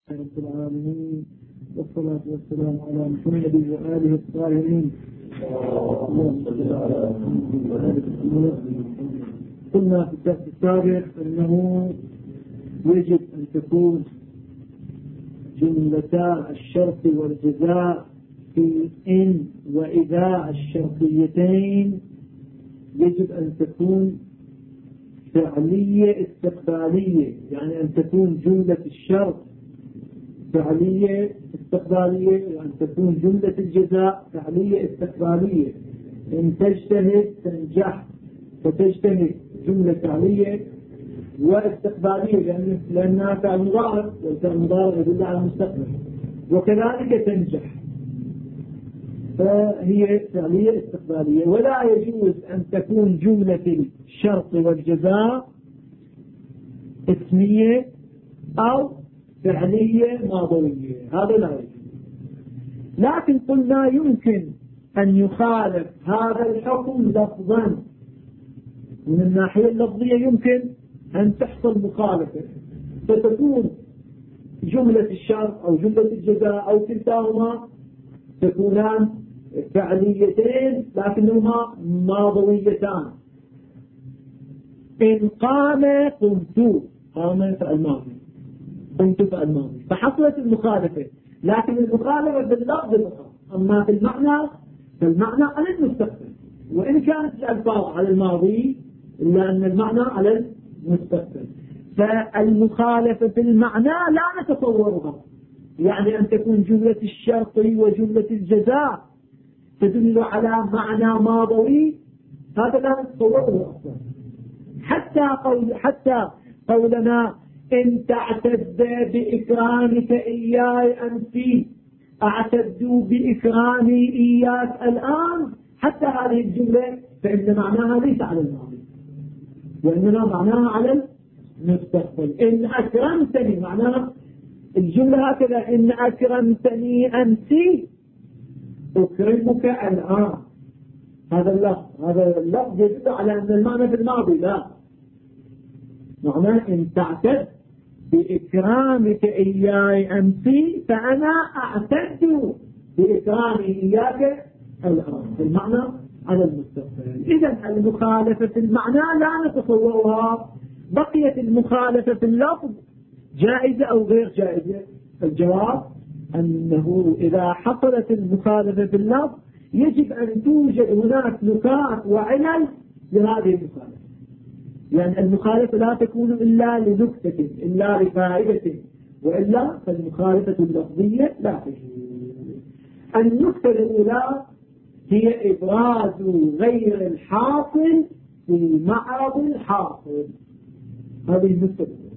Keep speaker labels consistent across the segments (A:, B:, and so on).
A: رب العالمين، والصلاة والسلام على محمد وآله الطاهرين. قلنا في الدرس السابق أنه يجب أن تكون جملتا الشرط والجزاء في إن وإذا الشرطيتين يجب أن تكون فعلية استقبالية، يعني أن تكون جملة الشرط فعلية استقبالية، وأن تكون جملة الجزاء فعلية استقبالية. إن تجتهد تنجح، فتجتهد جملة فعلية واستقبالية لأنها فعل مضارع، والفعل المضارع يدل على المستقبل، وكذلك تنجح فهي فعلية استقبالية. ولا يجوز أن تكون جملة الشرط والجزاء اسمية أو فعلية ماضوية، هذا لا يجوز. لكن قلنا يمكن أن يخالف هذا الحكم لفظا. من الناحية اللفظية يمكن أن تحصل مخالفة، فتكون جملة الشرط أو جملة الجزاء أو كلتاهما تكونان فعليتين لكنهما ماضويتان. إن قام قمت، قام فعل ماضي، قمت فعل ماضي، فحصلت المخالفة. لكن المخالفة باللفظ فقط، أما في المعنى فالمعنى على المستقبل، وإن كانت الألفاظ على الماضي إلا أن المعنى على المستقبل. فالمخالفة في المعنى لا نتصورها، يعني أن تكون جملة الشرط وجملة الجزاء تدل على معنى ماضوي، هذا لا نتصوره أصلا. حتى قولنا إن تعتد بإكرامك إياي أنت، أعتدوا بإكرامي إياك الآن، حتى هذه الجملة فإن معناها ليس على الماضي، وإنما معناها على المستقبل. إن أكرمتني معناها الجملة هكذا، إن أكرمتني أنت أكرمك الآن. هذا اللفظ يدل على أن المعنى في الماضي، لا، معناه إن تعتد بإكرامك إياي أنت فأنا أعتد بإكرامي إياك الآن، المعنى على المستقبل. إذن المخالفة في المعنى لا نتصورها. بقيت المخالفة في اللفظ جائزة أو غير جائزة؟ الجواب أنه إذا حصلت المخالفة في اللفظ يجب أن توجد هناك نكات وعلل لهذه المخالفة، يعني المخالفة لا تكون إلا لنكتة إلا لفائدة، وإلا فالمخالفة اللفظية لا تجوز. النكتة الأولى هي إبراز غير الحاصل في معرض الحاصل. هذه النكتة الأولى،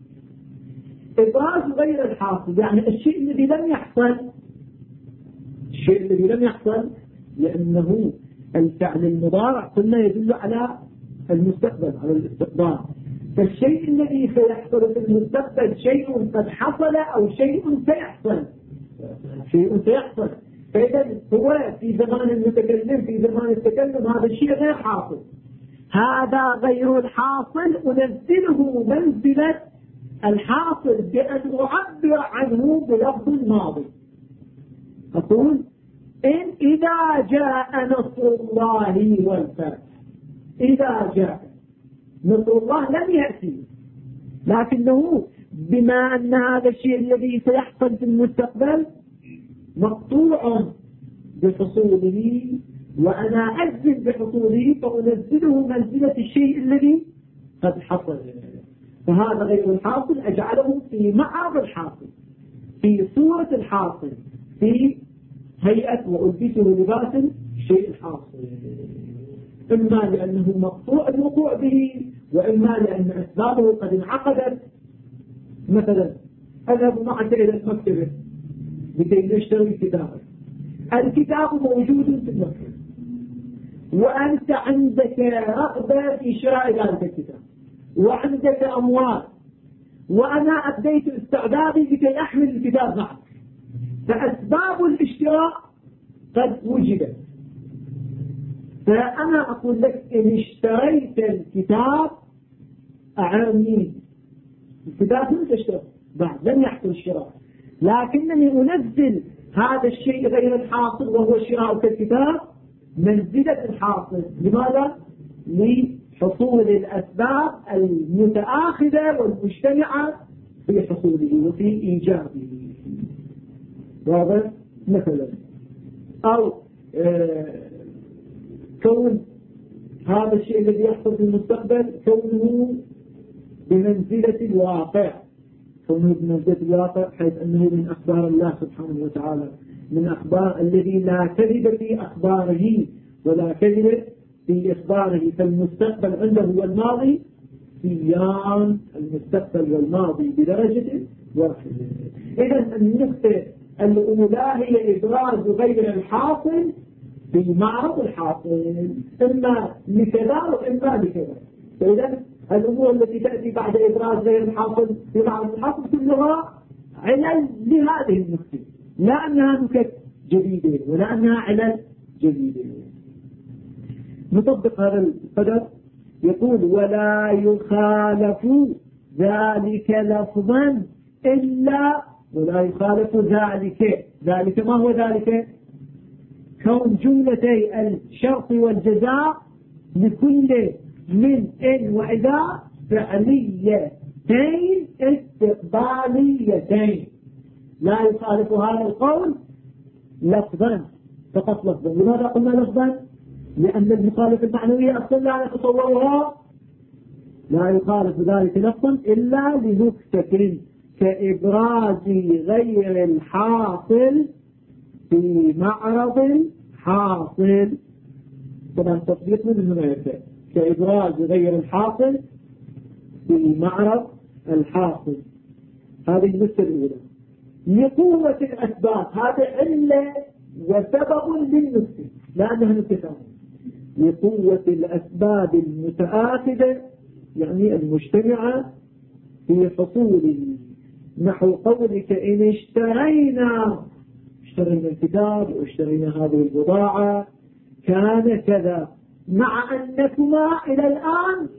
A: إبراز غير الحاصل، يعني الشيء الذي لم يحصل، الشيء الذي لم يحصل، لأنه الفعل المضارع قلنا يدل على المستقبل، على الاستقبال. فالشيء الذي سيحصل في المستقبل شيء قد حصل أو شيء سيحصل، شيء سيحصل. فإذا هو في زمان المتكلم، في زمان التكلم، هذا الشيء غير حاصل. هذا غير الحاصل أنزله منزلة الحاصل بأن أعبر عنه بلفظ الماضي. أقول إن إذا جاء نصر الله والفتح، إذا جاء نصر الله لم يأتي، لكنه بما أن هذا الشيء الذي سيحصل في المستقبل مقطوع بحصوله وأنا أجزم بحصوله، فأنزله منزلة الشيء الذي قد حصل. فهذا غير الحاصل أجعله في معرض الحاصل، في صورة الحاصل، في هيئة وألبسه لباس الشيء الحاصل، إما لأنه مقطوع الوقوع به، وإما لأن أسبابه قد انعقدت. مثلا أذهب معك إلى المكتبة لكي نشتري كتابا، الكتاب موجود في المكتبة وأنت عندك رغبة في شراء ذلك الكتاب وعندك أموال، وأنا أبديت استعدادي لكي أحمل الكتاب معك، فأسباب الاشتراء قد وجدت. فأنا أقول لك إن اشتريت الكتاب أعني الكتاب من تشتري، بعد لم يحصل الشراء، لكنني أنزل هذا الشيء غير الحاصل وهو الشراء كالكتاب منزلة الحاصل. لماذا؟ لحصول الأسباب المتآخذة والمجتمعة في حصوله وفي إيجابه. واضح؟ مثلا أو كون هذا الشيء الذي يحصل في المستقبل كونه بمنزلة الواقع، كونه بمنزلة الواقع حيث أنه من أخبار الله سبحانه وتعالى، من أخبار الذي لا كذب في أخباره ولا كذب في إخباره. فالمستقبل عنده هو الماضي سيان المستقبل والماضي بدرجة واحدة. إذن النقطة الأولى هي إبراز غير الحاصل في معرض الحاصل، إما لكذا وإما لكذا. فإذا الأمور التي تأتي بعد إبراز غير الحاصل في معرض الحاصل كلها علل لهذه النقطة، لا أنها نكت جديدة ولا أنها علل جديدة. نطبق هذا القدر. يقول ولا يخالف ذلك لفظا إلا، ولا يخالف ذلك ما هو ذلك؟ كون جملتي الشرط والجزاء لكل من إن وإذا فعليتين استقباليتين، لا يخالف هذا القول لفظا فقط لفظا. لماذا قلنا لفظا؟ لأن المخالف المعنوية أصلا لا يتصورها. لا يخالف ذلك لفظا إلا لنكتة كإبراز غير الحاصل في معرض الحاصل. طبعا تطبيق من هنا يبدأ كإبراز غير الحاصل في معرض الحاصل. هذه النقطة الأولى. لقوة الأسباب، هذا علة وسبب للنقطة لأنها نقطة. لقوة الأسباب المتآخذة يعني المجتمعة في حصوله، نحو قولك إن اشترينا الكتاب واشترينا هذه البضاعة كان كذا، مع أنكما إلى الآن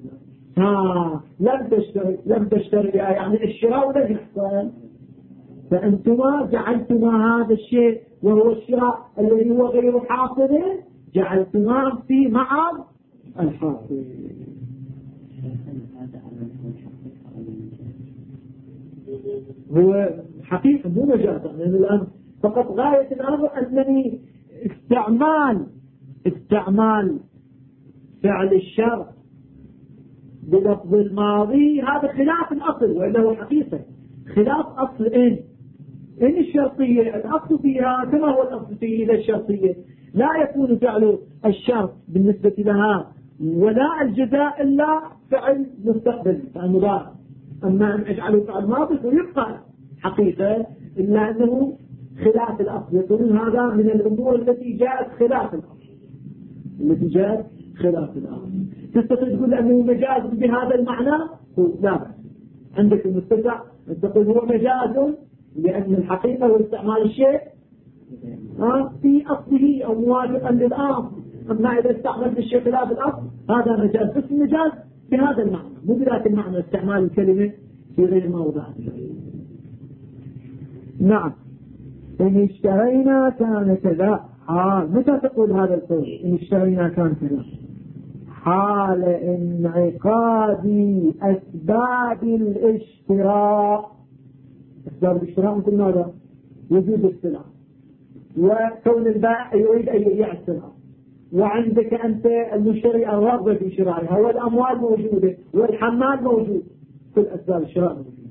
A: لم تشتري يعني الشراء لم يحصل، فأنتما جعلتما هذا الشيء وهو الشراء الذي هو غير حاصل جعلتما في معرض الحاصل. هو حقيقة مو مجازا، لأن الآن فقط غاية الأمر أنني استعمال فعل الشرط بلفظ الماضي هذا خلاف الأصل، وإلا هو حقيقة خلاف أصل إن الشرطية الأصل فيها كما هو الأصل فيه إذا الشرطية لا يكون فعل الشرط بالنسبة لها ولا الجزاء إلا فعل مستقبل فعل مضارع. أما أن أجعله فعل ماضي فيبقى حقيقة إلا أنه خلاف الأصل. يقولون هذا من الأمور التي جاءت خلاف الأصل. تستطيع تقول أنه مجاز بهذا المعنى؟ لا بأس. عندك المستطاع تقول هو مجاز لأن الحقيقة هو استعمال الشيء في أصله أو موافقا للأصل. أما إذا استعملت الشيء خلاف الأصل هذا مجاز، بس المجاز بهذا المعنى مو بذات المعنى استعمال الكلمة في غير موضعها. نعم. إن اشترينا كان كذا حال. متى تقول هذا القول إن اشترينا كان كذا؟ حال انعقاد أسباب الاشتراء. أسباب الاشتراء مثل ماذا؟ وجود السلعة وكون البائع يريد أن يبيع السلعة، وعندك أنت المشتري الرغبة في شرائها والأموال موجودة والحمال موجود، كل أسباب الشراء موجودة.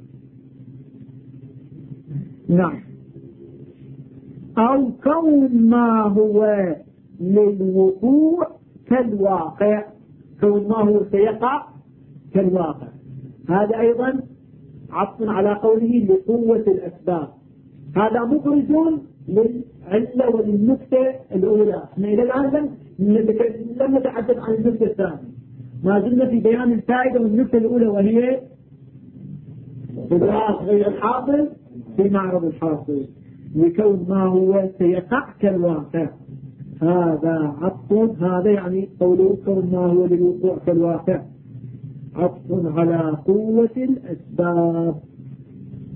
A: نعم. أو كون ما هو للوقوع كالواقع، كون ما هو سيقع كالواقع، هذا أيضا عطف على قوله لقوة الأسباب. هذا مبرز للعلة وللنكتة الأولى. احنا إلى الآن لم نتحدث عن النكتة الثانية، ما زلنا في بيان الفائدة والنكتة الأولى وهي إبراز غير الحاصل في معرض الحاصل لكون ما هو سيقع كالواقع. هذا عطف، هذا يعني قوله كون ما هو للوقوع كالواقع عطف على قوة الأسباب.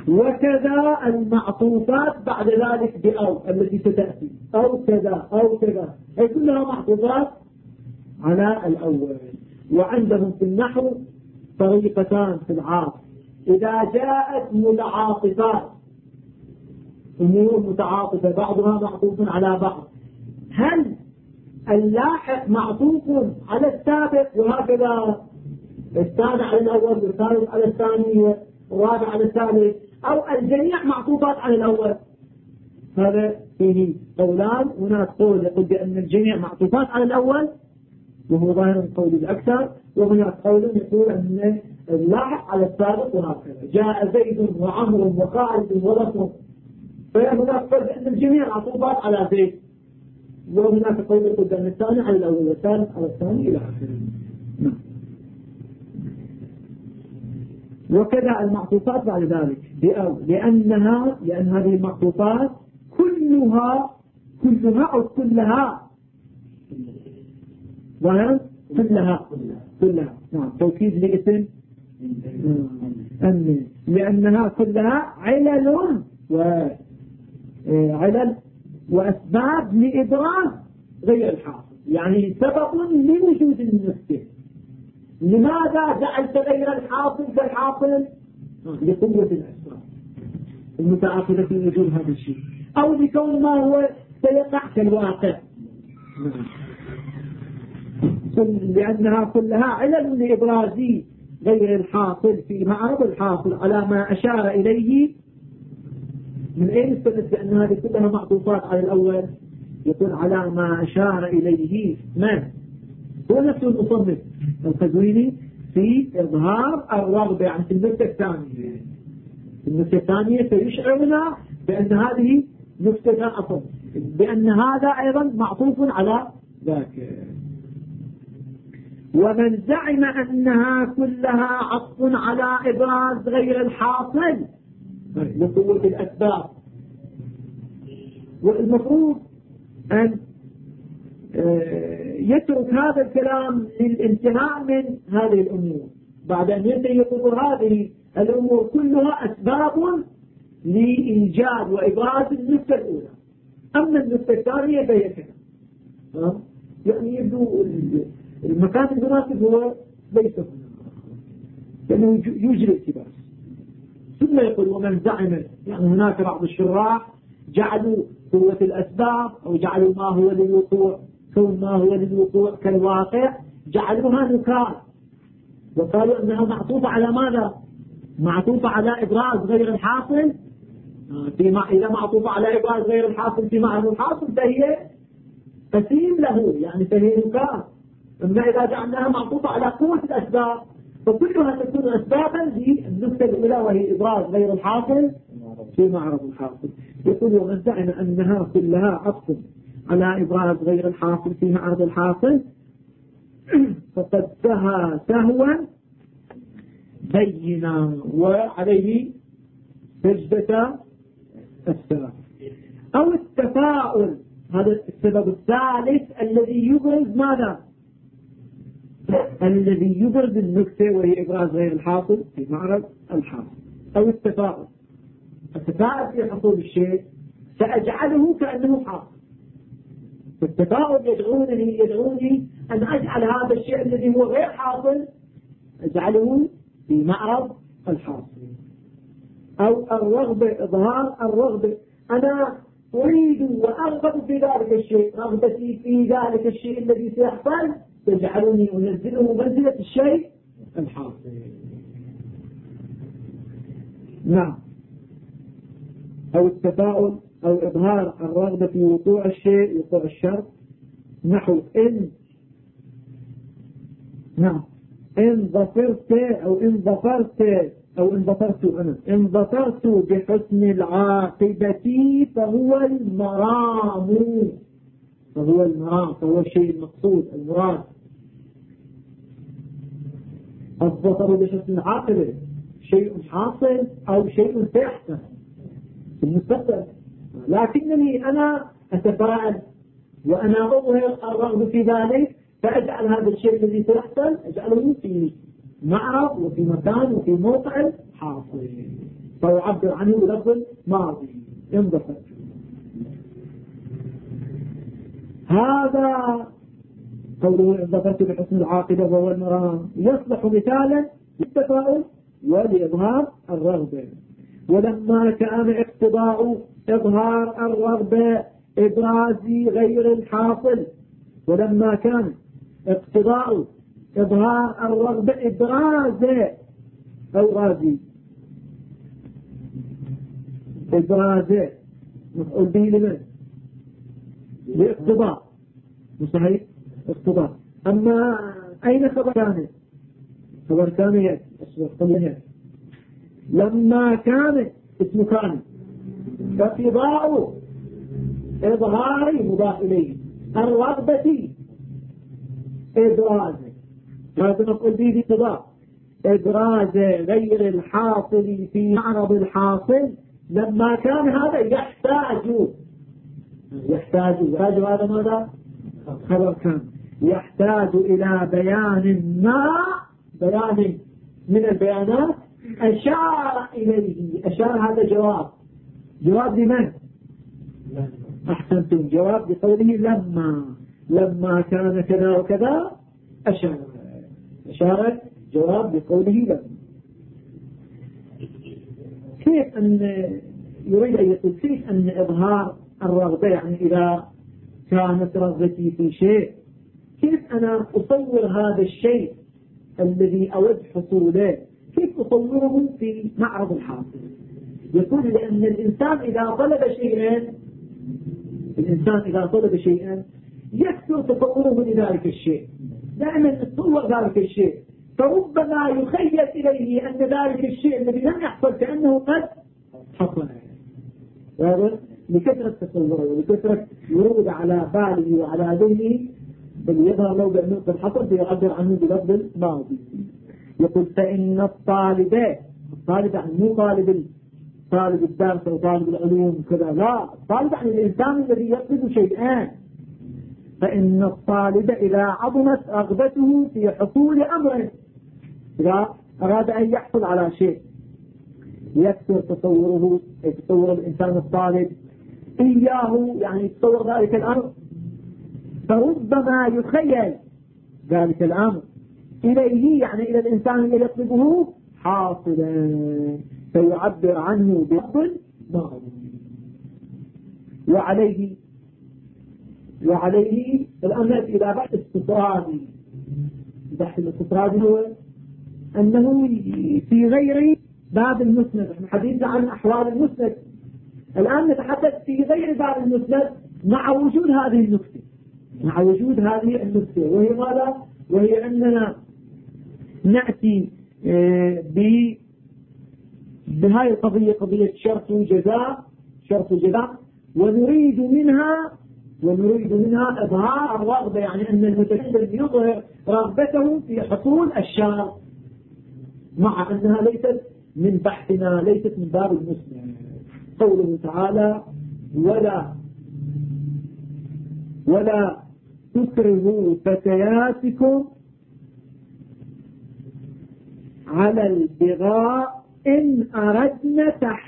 A: وكذا المعطوفات بعد ذلك بأو التي ستأتي أو كذا أو كذا، أي كلها معطوفات على الأول. وعندهم في النحو طريقتان في العاطف، إذا جاءت متعاطفات أمور متعاطفة بعضها معطوف على بعض، هل اللاحق معطوف على السابق وهكذا الثاني على الأول والثالث على الثاني والرابع على الثالث، أو الجميع معطوفات على الأول؟ هذا فيه قولان. هناك قول يقول بأن الجميع معطوفات على الأول وهو ظاهر القول الأكثر، وهناك قول يقول أن اللاحق على السابق وهكذا. جاء زيد وعمر وخالد ولطم، فهناك قول بأن الجميع معطوفات على زيد، وهناك قول يقول بأن الثاني على الأول والثالث على الثاني إلى آخره. وكذا المعطوفات بعد ذلك بأو، لأن هذه المعطوفات كلها أو كلها ظاهر كلها نعم توكيد لاسم أمن، لأنها كلها علل وأسباب لإبراز غير الحاصل، يعني سبب لوجود النسبة. لماذا جعلت غير الحاصل كالحاصل؟ لقوة الأسباب المتعاقدة في وجود هذا الشيء، أو لكون ما هو سيقع كالواقع، لأنها كلها علل لإبراز غير الحاصل في معرض الحاصل على ما أشار إليه. من أين استند بأن هذه كلها معطوفات على الأول؟ يقول على ما أشار إليه من هو نفس المصنف القزويني في إظهار الرغبة، يعني في النكتة الثانية. النكتة الثانية سيشعرنا بأن هذه نكتة أصل، بأن هذا أيضا معطوف على ذاك. ومن زعم أنها كلها عطف على إبراز غير الحاصل لقوة الأسباب، والمفروض أن يترك هذا الكلام للانتهاء من هذه الأمور، بعد أن ينتهي يقول هذه الأمور كلها أسباب لإيجاد وإبراز النسبة الأولى، أما النسبة الثانية فهي كذا. يعني يبدو المكان المناسب هو ليس هنا، لأنه يجري اقتباس. ثم يقول ومن زعم، يعني هناك بعض الشراح جعلوا قوة الأسباب أو جعلوا ما هو للوقوع كون ما هو للوقوع كالواقع جعلوها نكات، وقالوا أنها معطوفة على ماذا؟ معطوفة على إبراز غير الحاصل. إذا معطوفة على إبراز غير الحاصل في معنى الحاصل فهي قسيم له، يعني فهي نكات. أما إذا جعلناها معطوفة على قوة الأسباب فكلها تكون أسبابا للنكتة الأولى وهي إبراز غير الحاصل في معرض الحاصل. يقول ومن زعم أنها كلها عطف على إبراز غير الحاصل في معرض الحاصل فقد سهى سهوا بينا وعليه سجدة السهو أو التفاؤل. هذا السبب الثالث الذي يبرز ماذا؟ الذي يبرز النكتة وهي إبراز غير الحاصل في معرض الحاصل. أو التفاؤل، التفاؤل في حصول الشيء سأجعله كأنه حاصل. التفاؤل يدعوني أن أجعل هذا الشيء الذي هو غير حاصل أجعله في معرض الحاصل. أو الرغبة، إظهار الرغبة، أنا أريد وأرغب في ذلك الشيء، رغبتي في ذلك الشيء الذي سيحصل تجعلني أنزله منزلة الشيء الحاصل. نعم. أو التفاؤل أو إظهار الرغبة في وقوع الشيء، وقوع الشر، نحو إن ظفرت أو إن ظفرت أو إن ظفرت أنا إن ظفرت بحسن العاقبة فهو المرام، فهو الشيء المقصود المراد. الظفر بحسن العاقبة شيء حاصل أو شيء سيحصل في المستقبل، لكنني أنا أتفاعل وأنا أظهر الرغبة في ذلك فأجعل هذا الشيء الذي سيحصل أجعله في معرض وفي مكان وفي موقع حاصل. فيعبر عنه بلفظ ماضي انضفت. هذا قوله انضفت بحسن العاقبة وهو المرام يصلح مثالا للتفاؤل ولإظهار الرغبة. ولما كان اقتضاء إظهار الرغبة إبراز غير الحاصل، ولما كان اقتضاء إظهار الرغبة إبراز أو غازي إبراز مفعول به لمن؟ لاقتضاء صحيح اقتضاء. أما أين خبر كان؟ خبر كان يأتي لما كان اسم كان فاقتضاء إظهار مضاف إليه الرغبة إبراز هذا نقول به باقتضاء إبراز غير الحاصل في معرض الحاصل. لما كان هذا يحتاج هذا ماذا؟ خبر كان يحتاج إلى بيان من البيانات أشار إليه. أشار هذا جواب لمن؟ أحسنتم، جواب بقوله لما كان كذا وكذا أشار جواب بقوله لما. كيف أن يريد أن يقول كيف أن إظهار الرغبة يعني إذا كانت رغبتي في شيء كيف أنا أصور هذا الشيء الذي أود حصوله كيف أصوره في معرض الحاصل؟ يقول لأن الإنسان إذا طلب شيئا يكثر تصوره لذلك الشيء، دائما يتصور ذلك الشيء، فربما يخيل إليه أن ذلك الشيء الذي لم يحصل كأنه قد حصل. هذا لكثرة تصوره ولكثرة ورود على باله وعلى ذهنه بل يظهر له بأنه قد حصل فيعبر عنه بلفظ الماضي. يقول فإن الطالب يعني مو طالب الدرس أو طالب العلوم كذا، لا، الطالب يعني الإنسان الذي يطلب شيئان. فإن الطالب إذا عظمت رغبته في حصول أمره، إذا أراد أن يحصل على شيء يكثر تصور الإنسان الطالب إياه، يعني يتصور ذلك الأمر، فربما يخيل ذلك الأمر إليه يعني إلى الإنسان الذي يطلبه حاصلا فيعبر عنه بلفظ ماضي. وعليه الآن نأتي إلى بحث استطرادي. بحث الاستطرادي هو أنه في غير باب المسند. نحن حديثنا عن أحوال المسند، الآن نتحدث في غير باب المسند مع وجود هذه النكتة وهي ماذا؟ وهي أننا نأتي بهاي القضية قضية شرط وجزاء ونريد منها إظهار الرغبة، يعني أن المتكلم يظهر رغبته في حصول الشرط مع أنها ليست من بحثنا، ليست من باب المسلم. قوله تعالى ولا تكرهوا فتياتكم على البغاء إن أردنا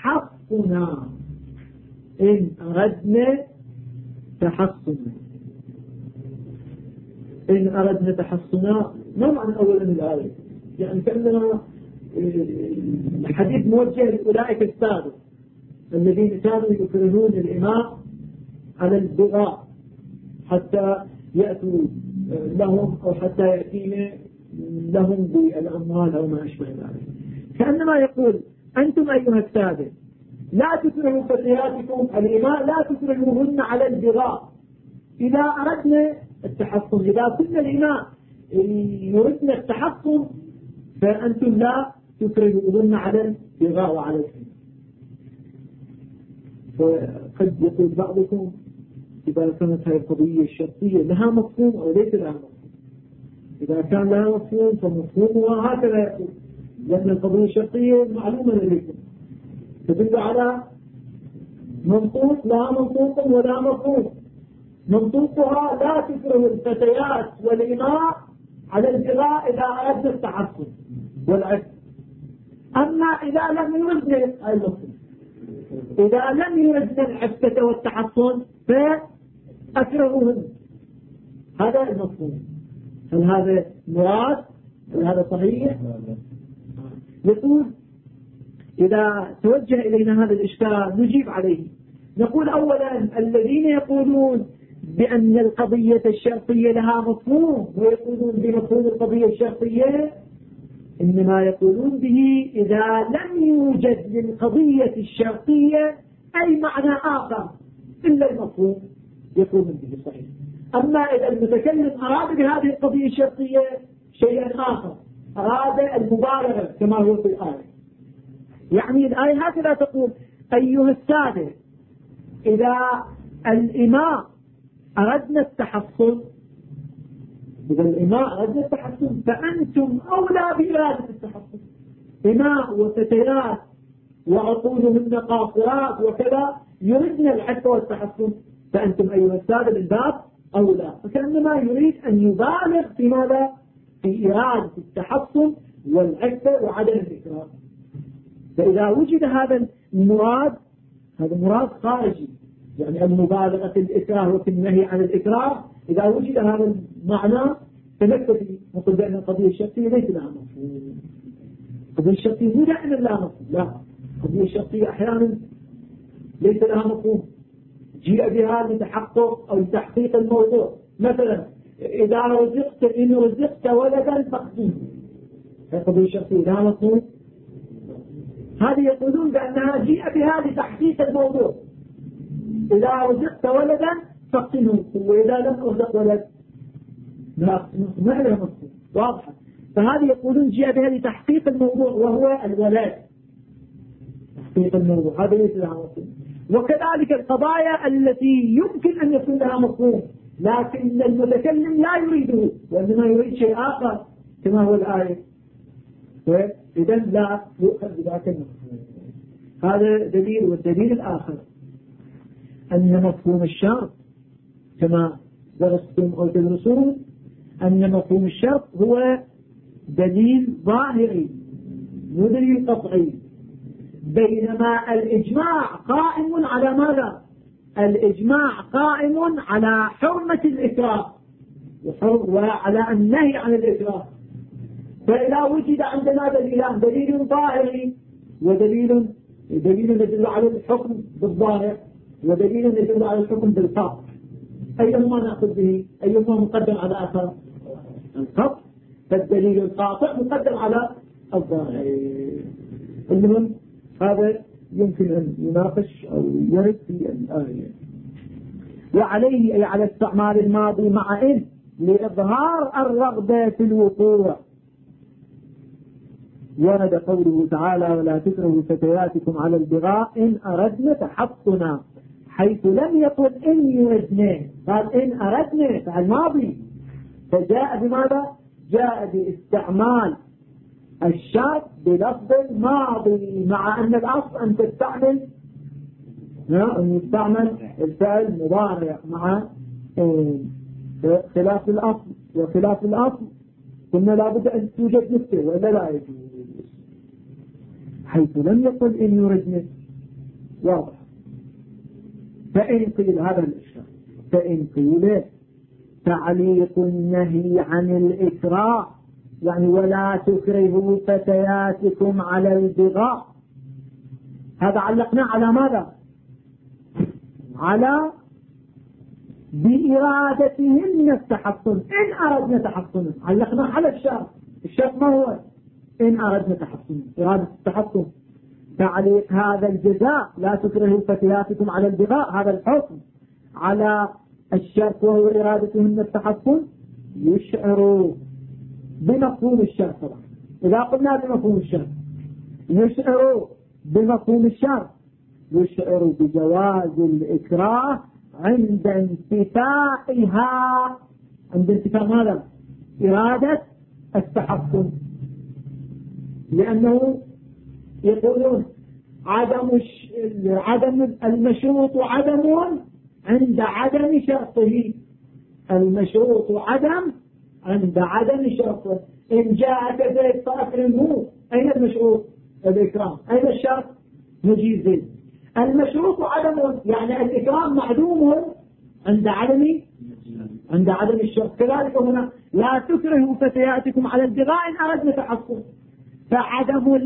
A: تحصنا. ما معنى أولا الآية؟ يعني كأننا الحديث موجه لأولئك السادة الذين كانوا يكرهون الإماء على البغاء حتى يأتوا لهم أو حتى يأتين لهم بالأموال أو ما أشبه ذلك. كأنما يقول أنتم أيها السادة لا تكرهوا فتياتكم الإماء، لا تكرهوهن على البغاء إذا أردنا التحصن. إذا كنا الإماء يردنا التحصن فأنتم لا تكرهوهن على البغاء وعلى الحين. فقد يقول بعضكم إذا كانت هذه القضية الشرطية لها مفهوم أو ليس لها مفهوم. إذا كان لها مفهوم فمفهومها هكذا يقول، لأن القضية الشرطية معلومة لديكم تدل على منطوق لا منطوق ولا مفهوم. منطوقها لا تكره الفتيات والإماء على البغاء إذا أردنا التحصن والعكس. أما أما إذا لم يردن المفهوم، إذا لم يردن العفة والتحصن فأكرهوهن. هذا المفهوم. هل هذا مراد؟ هل هذا صحيح؟ يقول إذا توجه إلينا هذا الإشكال نجيب عليه. نقول أولا الذين يقولون بأن القضية الشرطية لها مفهوم ويقولون بمفهوم القضية الشرطية إنما يقولون به إذا لم يوجد للقضية الشرطية أي معنى آخر إلا المفهوم يقولون به صحيح. أما إذا المتكلم أراد بهذه القضية الشرطية شيئا آخر، أراد المبالغة كما هو في الآية. يعني الآية هكذا تقول: أيها السادة إذا الإماء أردنا التحصن، إذا الإماء أردنا التحصن فأنتم أولى بإرادة التحصن. إماء وفتيات وعقولهن قاصرات وكذا يردن العفة والتحصن، فأنتم أيها السادة بالباب أولى. فكأنما يريد أن يبالغ في ماذا؟ في إرادة التحصن والعفة وعدم الإكراه. فإذا وجد هذا المراد، هذا مراد خارجي، يعني المبالغة في الإكراه وفي النهي عن الإكراه، إذا وجد هذا المعنى فنكتفي نقول بأن القضية الشرطية ليس لها مفهوم. القضية الشرطية مو دائما لها مفهوم، لا، القضية الشرطية أحيانا ليس لها مفهوم، جيء بها لتحقق أو لتحقيق الموضوع. مثلا إذا رزقت إن رزقت ولدا فاقتله، القضية الشرطية لها مفهوم. هذه يقولون بأنها جيء بها لتحقيق الموضوع. إذا رزقت ولدا فاقتله، وإذا لم أرزق ولد ما لها مفهوم واضحة. فهذه يقولون جيء بها لتحقيق الموضوع وهو الولد، تحقيق الموضوع، هذا ليس لها مفهوم. وكذلك القضايا التي يمكن أن يكون لها مفهوم لكن المتكلم لا يريده وإنما يريد شيء آخر كما هو الآية، إذا لا يؤخذ بذاك المفهوم. هذا دليل. والدليل الآخر أن مفهوم الشرط كما درستم أو تدرسون أن مفهوم الشرط هو دليل ظاهري مو دليل قطعي، بينما الإجماع قائم على ماذا؟ الإجماع قائم على حرمة الإكراه وعلى النهي عن الإكراه. فإذا وجد عندنا دليلان، دليل ظاهري ودليل يدل على الحكم بالظاهر ودليل يدل على الحكم بالقطع، أيهما نأخذ به؟ أيهما مقدم على آخر؟ القطع. فالدليل القاطع مقدم على الظاهر. المهم هذا يمكن أن يناقش أو يرد في الآية. وعليه أي على استعمال الماضي مع إن لإظهار الرغبة في الوقوع. ورد قوله تعالى: ولا تكرهوا فتياتكم على البغاء إن أردنا تحصنا، حيث لم يقل إن يردنا، قال إن أردنا فالماضي. فجاء بماذا؟ جاء باستعمال الشرط بلفظ الماضي، مع أن الأصل أن تستعمل الفعل مضارع مع خلاف الأصل. وخلاف الأصل قلنا لابد أن توجد نكتة ولا لا يجوز. حيث لم يقل إن يردنا واضح. فإن قيل هذا الإشكال، فإن قيل تعليق النهي عن الإكراه يعني ولا تكرهوا فتياتكم على البغاء، هذا علقنا على ماذا؟ على بإرادتهن التحصن، إن أردنا تحصنا، علقنا على الشرط. الشرط ما هو؟ إن أردنا تحصنا، إرادة التحصن. تعليق هذا الجزاء لا تكرهوا فتياتكم على البغاء، هذا الحكم على الشرط وهو إرادتهن التحصن يشعر بمفهوم الشرط. طبعا إذا قلنا بمفهوم الشرط يشعر بمفهوم الشرط، يشعر بجواز الإكراه عند انتفائها، عند انتفاء ماذا؟ إرادة التحصن. لأنه يقولون عدم المشروط عدم عند عدم شرطه، المشروط عدم عند عدم شرطه. إن جاءك زيد فأكرمه، أين المشروط؟ الإكرام. أين الشرط؟ مجيء زيد. المشروط عدم، يعني الإكرام معدوم عند عدم الشرط. كذلك هنا لا تكرهوا فتياتكم على البغاء إن أردنا تحصن. فعدم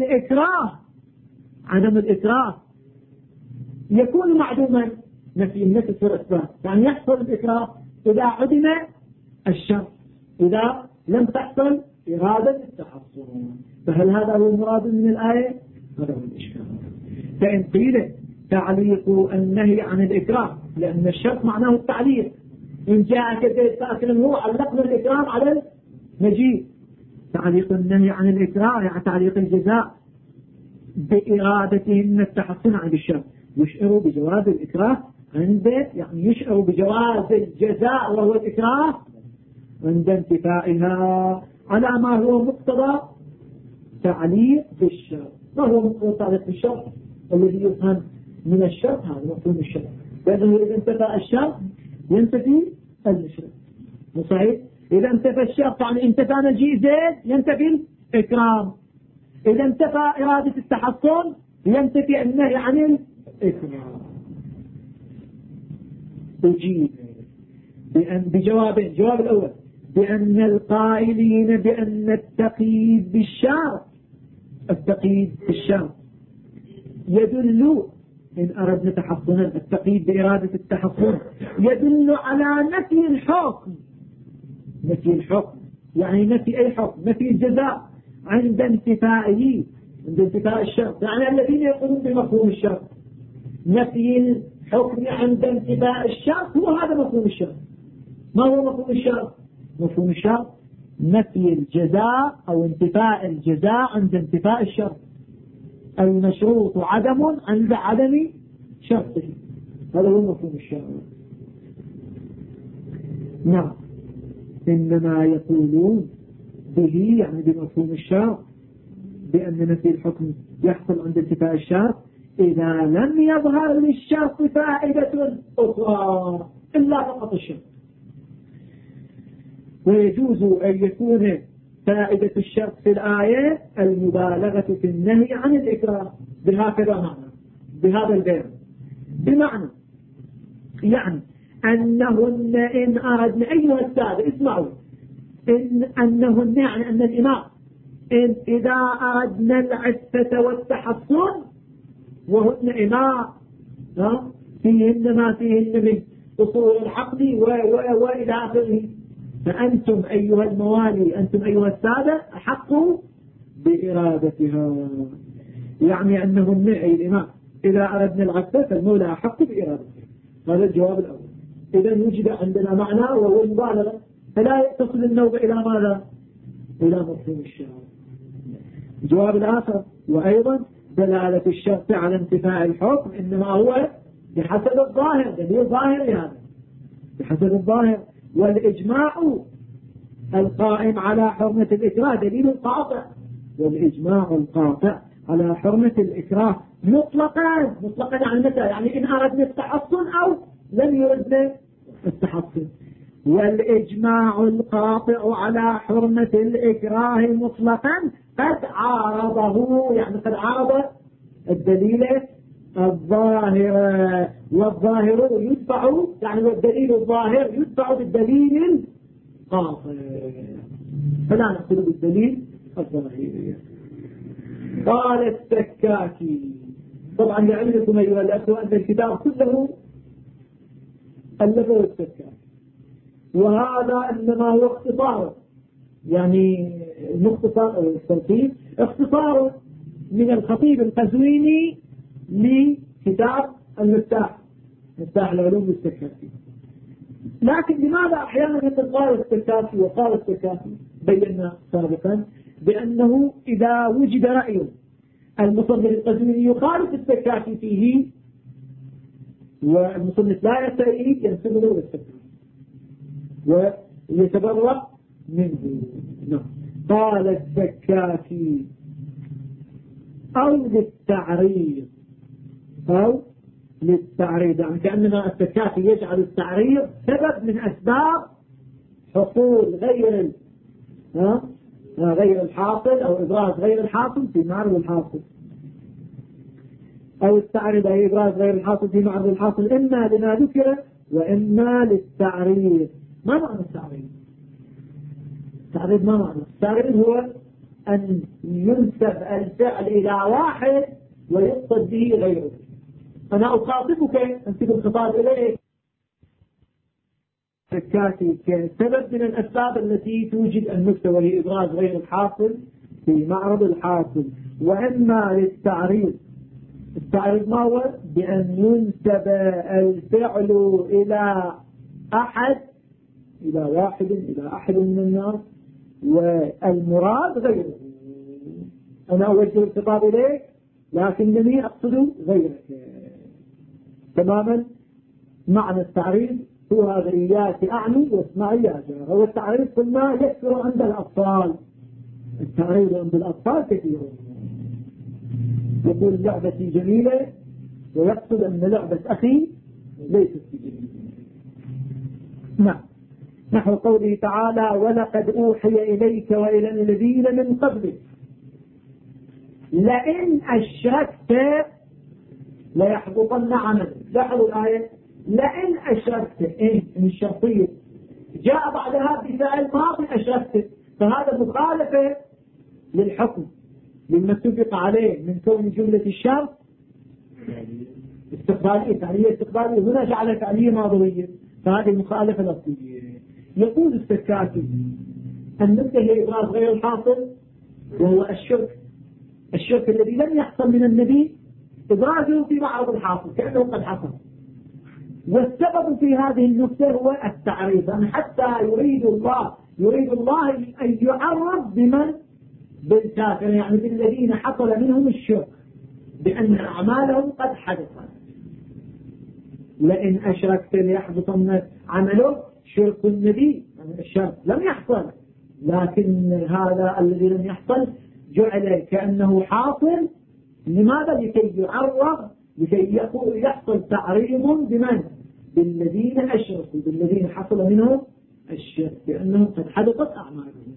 A: الإكراه يكون معدوما نفي النفس والإثبات. يعني يحصل الإكراه إذا عدم الشرط، إذا لم تحصل إرادة التحصن. فهل هذا هو المراد من الآية؟ هذا هو الإشكال. فإن قيل تعليق النهي عن الإكراه، لأن الشرط معناه التعليق. إن جاء كذلك فأكرم هو علقنا الإكرام على المجيء. تعليق النهي عن الإكراه يعني تعليق الجزاء بإرادتهم التحصن عن الشرط. يشعر بجواز الإكراه يعني يشعر بجواز الجزاء وهو الإكراه عند انتفائها على ما هو مقتضى تعليق بالشرط. ما هو مقتضى تعليق بالشرط؟ الذي يفهم من الشرط هذا مفهوم الشرط، لأنه إذا انتفى الشرط ينتفي المشروط. صحيح؟ إذا انتفى الشرط يعني انتفى مجيء زيد ينتفي الإكرام. إذا انتفى إرادة التحصن ينتفي النهي عن الإكرام. أجيب بجوابين. جواب الأول بأن القائلين بأن التقييد بالشرط يدل إن أردنا تحصنا، التقييد بإرادة التحصن يدل على نفي الحكم. نفي الحكم يعني نفي أي حكم؟ نفي الجزاء عند انتفائه، عند انتفاء الشرط. يعني الذين يقولون بمفهوم الشرط نفي الحكم عند انتفاء الشرط هو هذا مفهوم الشرط. ما هو مفهوم الشرط؟ مفهوم الشرط نفي الجزاء أو انتفاء الجزاء عند انتفاء الشرط. المشروط عدم عند عدم شرطه. هذا هو مفهوم الشرط. نعم. إنما يقولون به يعني بمفهوم الشرط بأن نفي الحكم يحصل عند انتفاء الشرط إذا لم يظهر للشرط فائدة أخرى إلا فقط الشرط. ويجوز أن يكون فائدة الشرط في الآية المبالغة في النهي عن الإكراه بهكذا معنى، بهذا البيان. بمعنى يعني أنهن إن أردنا أيها السادة اسمعوا، أنهن يعني أن الإمام إذا أردنا العفة والتحصن وهن إماء فيهن ما فيهن من أصول العقل وإلى آخره، فأنتم أيها الموالي أنتم أيها السادة أحقوا بإرادتها. يعني أنهن أي الإمام إذا أردنا العفة فالمولى أحق بإرادتها. هذا الجواب الأول. إذا وجد عندنا معنى وهو المبالغة، فلا يتصل النوبة إلى ماذا؟ إلى مفهوم الشرط. الجواب الآخر وأيضا دلالة الشرط على انتفاء الحكم إنما هو بحسب الظاهر، دليل ظاهر هذا بحسب الظاهر. والإجماع القائم على حرمة الإكراه دليل قاطع، والإجماع القاطع على حرمة الإكراه مطلقا يعني متى؟ يعني إن أردنا التحصن أو لم يردنا التحصن. والإجماع القاطع على حرمة الإكراه مطلقا قد عارضه، يعني قد عارض الدليل الظاهر، والظاهر يدفع يعني والدليل الظاهر يدفع بالدليل القاطع، فلا نقول بالدليل الظاهر. قال السكاكي. طبعا لعلمكم أيها الأخوة أن الكتاب كله ألفه السكاكي، وهذا إنما هو اختصار، يعني مختصر أو التلخيص اختصار من الخطيب القزويني لكتاب المفتاح، مفتاح العلوم السكاكي. لكن لماذا أحيانا يقول قال السكاكي وقال السكاكي؟ بينا سابقا بأنه إذا وجد رأي المصنف القزويني يخالف السكاكي فيه والمصنف لا يستعيد ينسب له السكاكي ويتبرأ منه. قال السكاكي أو للتعريض يعني كأنما السكاكي يجعل التعريض سبب من أسباب حصول غير الحاصل أو إبراز غير الحاصل في معرض الحاصل. أو التعريض أي إبراز غير الحاصل في معرض الحاصل إما لما ذكر وإما للتعريض. ما معنى التعريض؟ التعريض ما معنى؟ التعريض هو أن ينسب الفعل إلى واحد ويقصد به غيره. أنا أخاطبك أنت بالخطاب إليك الكافي كسبب من الأسباب التي توجد النكتة وهي إبراز غير الحاصل في معرض الحاصل. وإما للتعريض. التعريض ما هو؟ بأن ينسب الفعل إلى أحد، إلى واحد، إلى أحد من الناس، والمراد غيره. أنا أوجه الخطاب إليك لكنني أقصد غيرك تماما. معنى التعريض هو هذا: إياك أعني واسمعي يا جار. هو التعريض قلنا يكثر عند الأطفال. التعريض عند الأطفال كثير. يقول لعبتي جميلة ويقصد أن لعبة أخي ليست جميلة. نعم. نحو قوله تعالى: ولقد أوحي إليك وإلى الذين من قبلك لئن أشركت ليحبطن عملك. لاحظوا الآية: لئن أشركت. إيه من الشرطية جاء بعدها بفعل ماضي أشركت، فهذا مخالفة للحكم لما اتفق عليه من كون جملة الشرط استقبالية، فعلية استقبالية، هنا جعل فعلية ماضية، فهذه مخالفة لفظية. يقول السكاكي: النكتة هي إبراز غير الحاصل وهو الشرك. الشرك الذي لم يحصل من النبي إبرازه في معرض الحاصل كأنه قد حصل. والسبب في هذه النكتة هو التعريض، يعني حتى يريد الله أن يعرض بمن؟ بالكافر، يعني بالذين حصل منهم الشرك بأن أعمالهم قد حدثت. لئن أشركت ليحبطن عمله. شرك النبي الشرك لم يحصل، لكن هذا الذي لم يحصل جعل كأنه حاصل. لماذا؟ لكي يعرض، لكي يحصل تعريض بمن؟ بالذين أشركوا، بالذين حصل منهم الشرك بأنهم قد حدثت أعمالهم.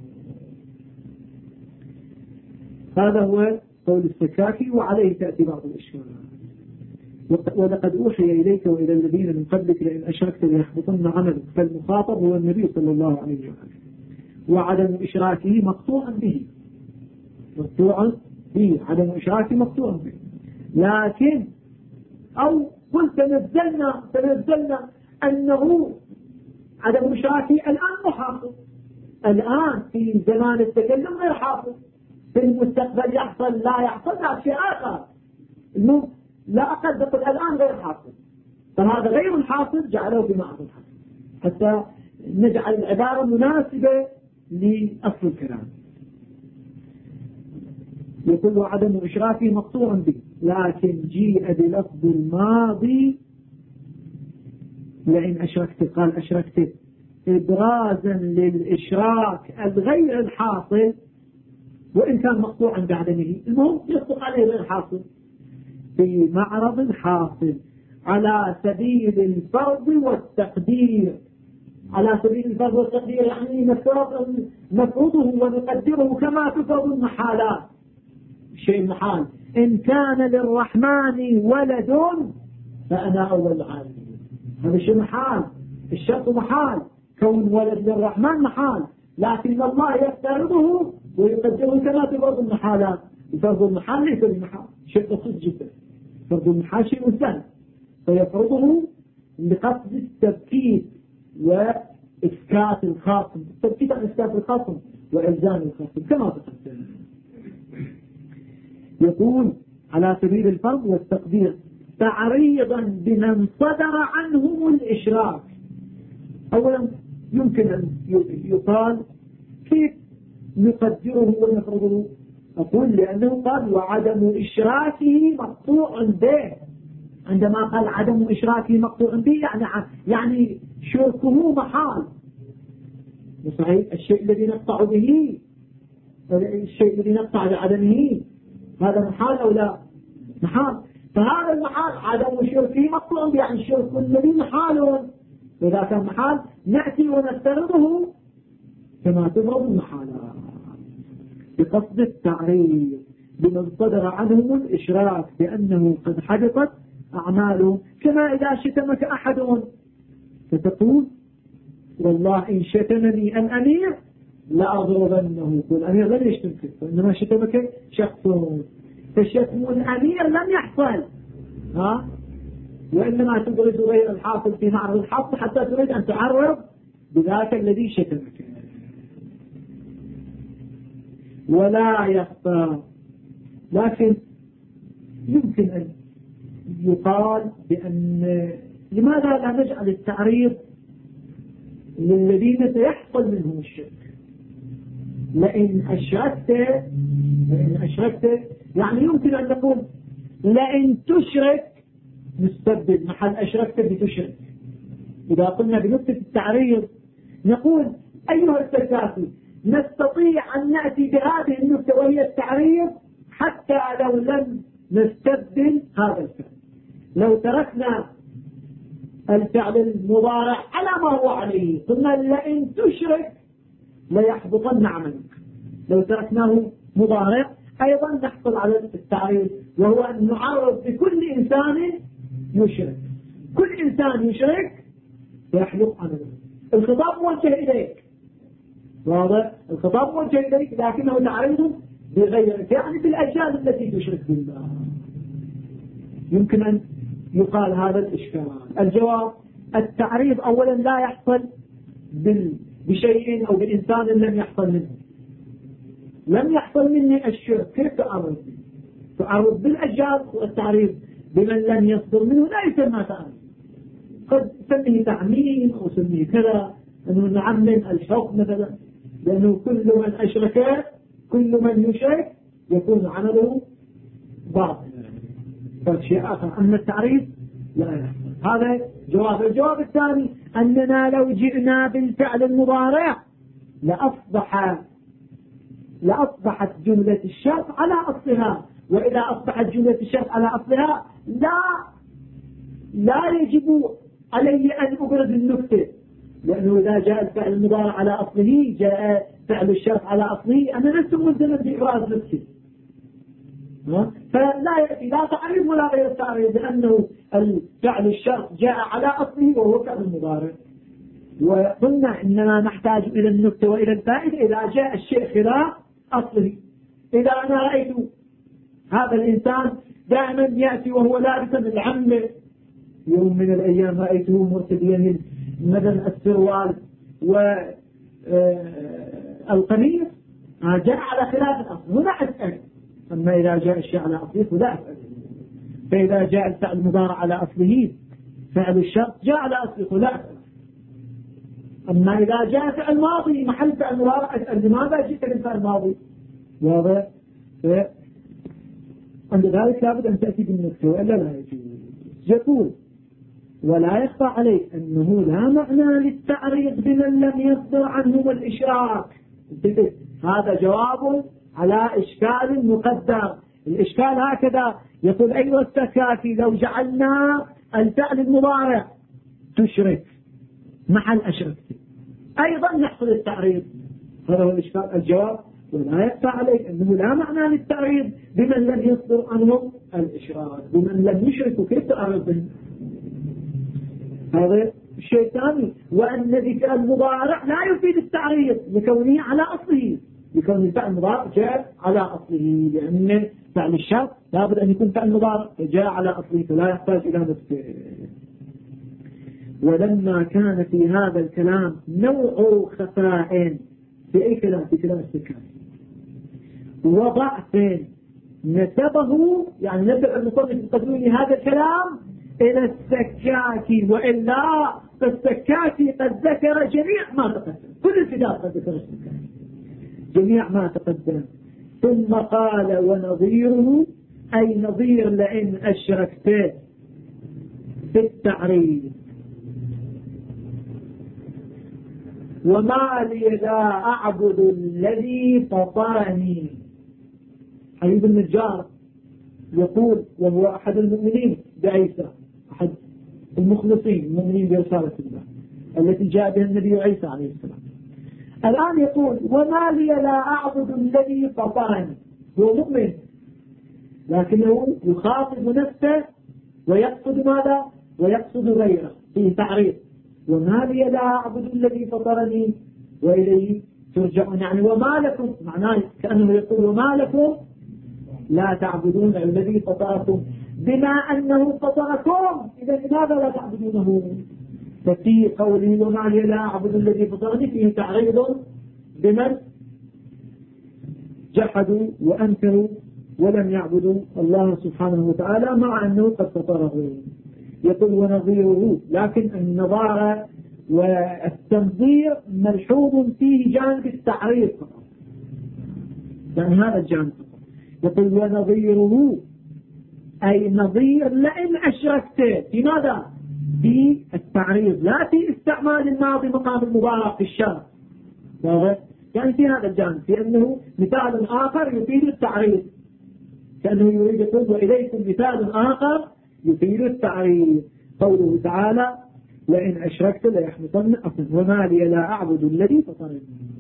A: هذا هو قول السكاكي وعليه تأتي بعض الإشكالات. ولقد أوحي إليك وإلى الذين من قبلك لئن أشركت ليحبطن عملك. فالمخاطب هو النبي صلى الله عليه وسلم، وعدم إشراكه مقطوعا به. مقطوعا به، عدم إشراكه مقطوعا به. لكن أو قلت تنزلنا أنه عدم إشراكه الآن محاصل، الآن في زمان التكلم غير حاصل، في المستقبل يحصل لا يحصل لا شيء آخر. لا أقل تقول الآن غير حاصل، فهذا غير الحاصل جعله بمعنى الحاصل حتى نجعل العبارة مناسبة لأصل الكلام. يقول عدم إشراكه مقطوعا به، لكن جيء بلفظ الماضي لئن أشركت، قال أشركت إبرازا للإشراك الغير الحاصل وإن كان مقطوعا بعدمه، المهم يصدق عليه غير حاصل في معرض الحاصل على سبيل الفرض والتقدير. على سبيل الفرض والتقدير يعني نفرضه ونقدره كما تفرض المحالات. شيء محال، إن كان للرحمن ولد فأنا أول العالمين. هذا شيء محال، الشرط محال، كون ولد للرحمن محال، لكن الله يفترضه ويقدره كما تفرض المحالات. فرض المحال ليس المحال، شيء بسيط جدا. فرض المحال شيء سهل، فيفرضه لقصد التبكيت وإسكات الخاصم، التبكيت عن إسكات الخاصم وإلزام الخاصم كما تقدم. يقول على سبيل الفرض والتقدير تعريضا بمن صدر عنهم الإشراك. أولا يمكن أن يقال كيف نقدره ونفرضه؟ أقول لأنه قال وعدم إشراكه مقطوع به. عندما قال عدم إشراكه مقطوع به يعني شركه محال. صحيح، الشيء الذي نقطع به، الشيء الذي نقطع بعدمه هذا محال أو لا؟ محال. فهذا المحال عدم شركه مقطوع به، يعني الشرك الذي محال. إذا كان محال نأتي ونفترضه كما تفرض المحالات بقصد التعريض بمن صدر عنهم الإشراك بأنه قد حدثت أعمالهم. كما إذا شتمك أحد فتقول والله إن شتمني الأمير لأضربنه. الأمير لم يشتمك وإنما شتمك شخص، فشتم الأمير لم يحصل وإنما تبرز غير الحاصل في معرض الحاصل حتى تريد أن تعرض بذاك الذي شتمك. ولا يخفى، لكن يمكن أن يقال بأن لماذا لا نجعل التعريض للذين سيحصل منهم الشرك؟ لئن أشركت يعني يمكن أن نقول لئن تشرك نستبدل محل أشركت بتشرك. إذا قلنا بنقطة التعريض نقول أيها التكافي نستطيع أن نأتي بهذه النقطة وهي التعريض حتى لو لم نستبدل هذا الفعل. لو تركنا الفعل المضارع على ما هو عليه قلنا لئن تشرك ليحبطن عملك، لو تركناه مضارع أيضا نحصل على التعريض، وهو أن نعرض بكل إنسان يشرك. كل إنسان يشرك يحبط عمله. الخطاب موجه إليك، واضح؟ الخطاب موجه إليك لكنه تعريض بغيرك، يعني في الأجيال التي تشرك بالله. يمكن أن يقال هذا الإشكال. الجواب التعريض أولا لا يحصل بشيء أو بإنسان لم يحصل منه. لم يحصل مني الشرك، كيف تعرض؟ تعرض بالأجيال، والتعريض بمن لم يصدر منه لا يسمى تعريض. قد سميه تعميم أو سميه كذا، أنه نعمم الحكم مثلا، لأنه كل من أشرك كل من يشرك يكون عمله باطل. فالشيء آخر أما التعريض لا يحصل. هذا جواب. الجواب الثاني أننا لو جئنا بالفعل المضارع لأصبحت جملة الشرط على أصلها، وإذا أصبحت جملة الشرط على أصلها لا يجب علي أن أبرز النكتة، لأنه إذا جاء الفعل المضارع على أصله جاء فعل الشرط على أصله أنا لست ملزما بإبراز نفسي. فلا يأتي لا تعريض ولا غير التعريض، لأنه الفعل الشرط جاء على أصله وهو فعل المضارع. وقلنا إننا نحتاج إلى النكتة وإلى الفائدة إذا جاء الشيء خلاف أصله. إذا أنا رأيت هذا الإنسان دائما يأتي وهو لابسا العمة، يوم من الأيام رأيته مرتديا مثلا السروال والقميص، جاء على خلاف الأصل هنا أسأل. أما إذا جاء الشيء على أصله فلا أسأل. فإذا جاء الفعل المضارع على أصله فعل الشرط جاء على أصله فلا أسأل. أما إذا جاء فعل ماضي محل فعل مضارع أسأل لماذا جئت بالفعل الماضي؟ واضح؟ عند ذلك لابد أن تأتي بالنكتة وإلا لا يجوز. يقول ولا يخفى عليك أنه لا معنى للتعريض بمن لم يصدر عنهم الإشراك. هذا جواب على إشكال مقدر. الإشكال هكذا يقول أيها التكافي لو جعلنا الفعل المضارع تشرك محل أشركت أيضا يحصل التعريض. هذا هو الإشكال. الجواب ولا يخفى عليك أنه لا معنى للتعريض بمن لم يصدر عنهم الإشراك. بمن لم يشركوا كيف تعرض به؟ هذا الشيء الثاني. وأن ذكر المضارع لا يفيد التعريض لكونه على أصله، لكون الفعل المضارع جاء على أصله، لأن فعل الشرط لابد أن يكون فعل مضارع جاء على أصله فلا يحتاج إلى نفسه. ولما كان في هذا الكلام نوع خفاء في أي كلام؟ في كلام السكاني وضعف نسبه، يعني نبدأ المصنف القدومي هذا الكلام إلى السكاكي، وإلا فالسكاكي قد ذكر جميع ما تقدم، كل الكتاب قد ذكر السكاكي جميع ما تقدم. ثم قال ونظيره أي نظير لئن أشركت في التعريض وما لي لا أعبد الذي فطرني. حبيب النجار يقول وهو أحد المؤمنين بعيسى، أحد المخلصين المؤمنين برسالة الله التي جاء بها النبي عيسى عليه السلام. الآن يقول وما لي لا أعبد الذي فطرني، هو مؤمن لكنه يخاطب نفسه ويقصد ماذا؟ ويقصد غيره فيه تعريض. وما لي لا أعبد الذي فطرني وإليه ترجعون، يعني وما لكم، معناه كأنه يقول وما لكم لا تعبدون الذي فطركم، بما أنه فطركم إذا لماذا لا تعبدونه؟ ففي قوله وما لي لا أعبد الذي فطرني فيه تعريض بمن جحدوا وأنكروا ولم يعبدوا الله سبحانه وتعالى مع أنه قد فطره. يقول ونظيره، لكن النظارة والتنظير ملحوظ فيه جانب التعريض فقط، يعني هذا الجانب فقط. يقول ونظيره أي نظير لئن أشركت، في ماذا؟ في التعريض، لا في استعمال الماضي مقام المضارع في الشرع، يعني في هذا الجانب، في أنه مثال آخر يفيد التعريض، كأنه يريد يقول وإليكم مثال آخر يفيد التعريض. قوله تعالى لئن أشركت ليحبطن أصلا وما لي لا أعبد الذي فطرني.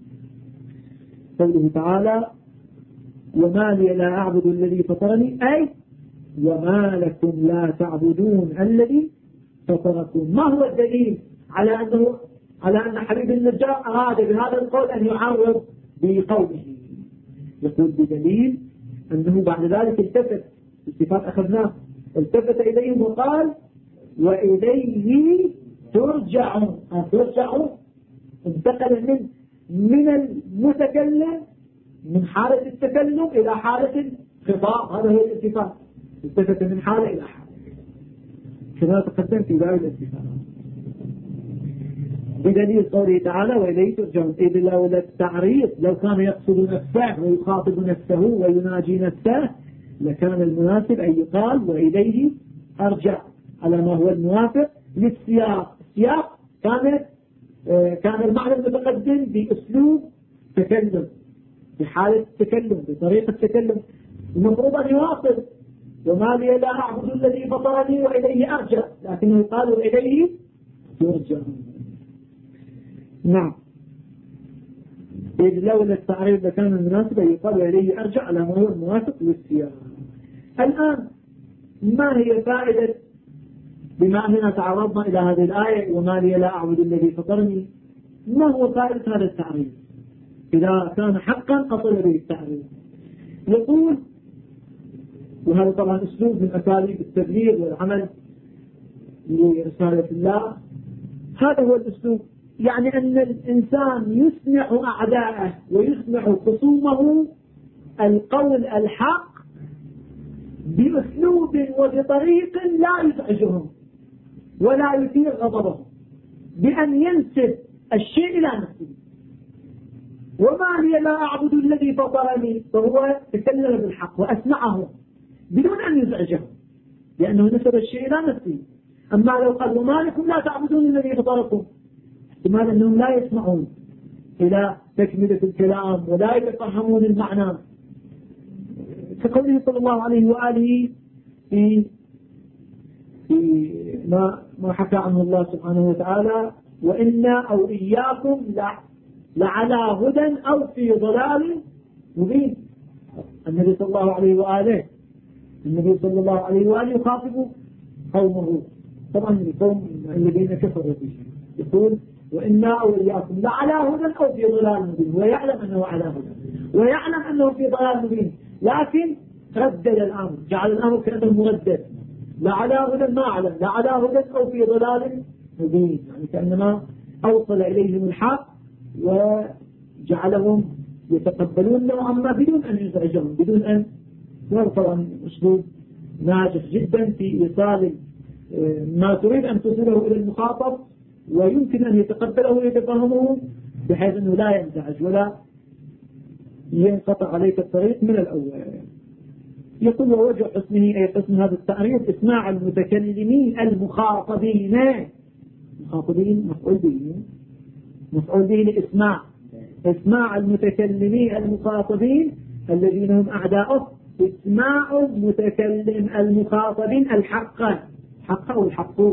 A: قوله تعالى وما لي لا أعبد الذي فطرني أي وما لكم لا تعبدون الذي فطركم. ما هو الدليل على أن حبيب النجار أراد بهذا القول أن يعرض بقوله؟ يقول بدليل أنه بعد ذلك التفت، الصفات أخذناه، التفت إليهم وقال وإليه ترجعون. ترجعون انتقل من المتكلم من حالة التكلم إلى حالة الخطاب، هذا هو الالتفات، التفت من حالة إلى حالة كما تقدم في باب الالتفات. بدليل قوله تعالى وإليه ترجعون، إذ لولا التعريض لو كان يقصد نفسه ويخاطب نفسه ويناجي نفسه لكان المناسب أن يقال وإليه أرجع على ما هو الموافق للسياق. السياق كان المعنى المتقدم بأسلوب تكلم، بحالة التكلم، بطريقة التكلم، المفروض أن يواصل وما لي لا أعبد الذي فطرني وإليه أرجع، لكنه قال وإليه ترجع. نعم، إذ لولا التعريض لكان المناسب أن يقال وإليه أرجع على ما هو الموافق للسياق. الآن ما هي فائدة بما أننا تعرضنا إلى هذه الآية وما لي لا أعبد الذي فطرني؟ ما هو فائدة هذا التعريض إذا كان حقا قصد به التعريض؟ يقول، وهذا طبعا أسلوب من أساليب التبليغ والعمل لرسالة الله، هذا هو الأسلوب، يعني أن الإنسان يسمع أعداءه ويسمع خصومه القول الحق بأسلوب وبطريق لا يزعجهم ولا يثير غضبهم، بأن ينسب الشيء إلى نفسه. وما لي لا أعبد الذي فطرني، فهو تكلم بالحق وأسمعه بدون أن يزعجهم لأنه نسب الشيء إلى نفسه. أما لو قال وما لكم لا تعبدون الذي فطركم، احتمال أنهم لا يسمعون إلى تكملة الكلام ولا يتفهمون المعنى، كقوله صلى الله عليه وآله في ما حكى عنه الله سبحانه وتعالى وإنا أو إياكم لعلى هدى أو في ضلال مبين. النبي صلى الله عليه وآله يخاطب قومه، طبعا القوم الذين كفروا به، يقول وإنا أو إياكم لعلى هدى أو في ضلال مبين، ويعلم أنه على هدى ويعلم أنه في ضلال مبين، لكن ردد الأمر، جعل الأمر كأنه مردد، لعلى هدى ما أعلم، لعلى هدى أو في ضلال مبين، يعني كأنما أوصل إليهم الحق وجعلهم يتقبلون نوعا ما بدون أن يزعجهم، بدون أن طبعا أسلوب ناجح جدا في إيصال ما تريد أن تصله إلى المخاطب ويمكن أن يتقبله ويتفهمه بحيث أنه لا ينزعج ولا ينقطع عليك الطريق من الأول. يقول ووجه حسنه أي حسن هذا التعريف اسماع المتكلمين المخاطبين، مخاطبين مفعول به لإسماع، اسماع المتكلمين المخاطبين الذين هم أعداؤه، اسماع المتكلم المخاطبين الحق أو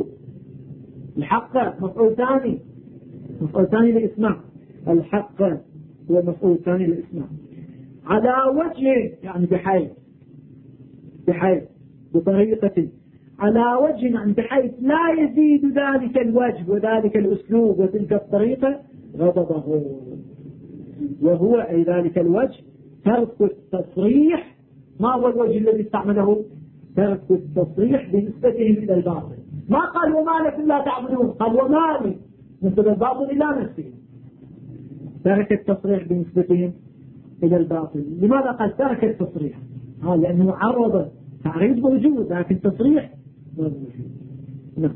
A: الحق مفعول ثاني لإسماع، الحق هو مفعول ثاني لإسماع، على وجه يعني بحيث بحيث بطريقة على وجه بحيث لا يزيد ذلك الوجه وذلك الأسلوب وتلك الطريقة غضبه، وهو أي ذلك الوجه ترك التصريح. ما هو الوجه الذي استعمله؟ ترك التصريح بنسبتهم إلى الباطل. ما قال وما لكم لا تعبدون، قال وما لي نسبة الباطل إلى نفسه. ترك التصريح بنسبتهم إلى الباطل. لماذا قال ترك التصريح؟ لأنه عرض تعريض موجود لكن تصريح ما موجود. نعم.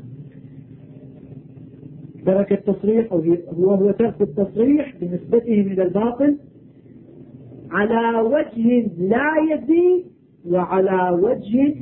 A: ترك التصريح هو ترك التصريح بنسبتهم إلى الباطل على وجه لا يزيد وعلى وجه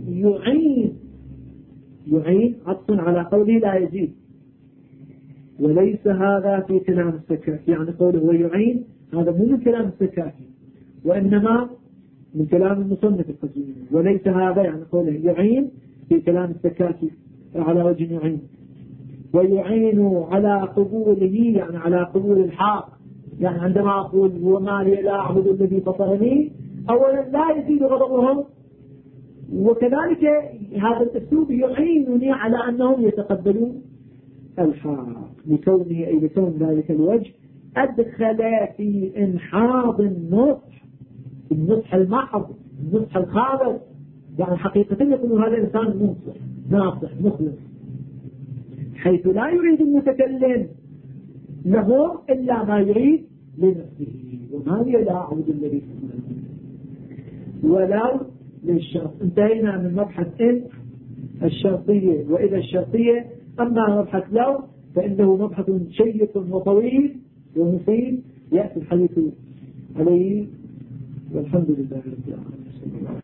A: يعين عطف على قوله لا يزيد. وليس هذا في كلام السكاكي، يعني قوله ويعين هذا مو من كلام السكاكي وإنما من كلام المصنف القديم. وليس هذا يعني قوله يعين في كلام السكاكي على وجه يعين. ويعين على قبوله يعني على قبول الحق. يعني عندما أقول وما لي لا أعبد الذي فطرني، أولا لا يزيد غضبهم، وكذلك هذا الأسلوب يعينني على أنهم يتقبلون الحق لكونه أي لكون ذلك الوجه أدخل في إنحاض النصح المحض، النصح الخالص. يعني حقيقة يكون هذا الإنسان منصح ناصح مخلص، حيث لا يريد المتكلم له إلا ما يريد لنفسه. وما لي لا أعبد الذي فطرني. ولو للشرط. انتهينا من مبحث إن الشرطية وإذا الشرطية. أما مبحث لو فإنه مبحث شيق وطويل ومفيد يأتي الحديث عليه. والحمد لله رب العالمين.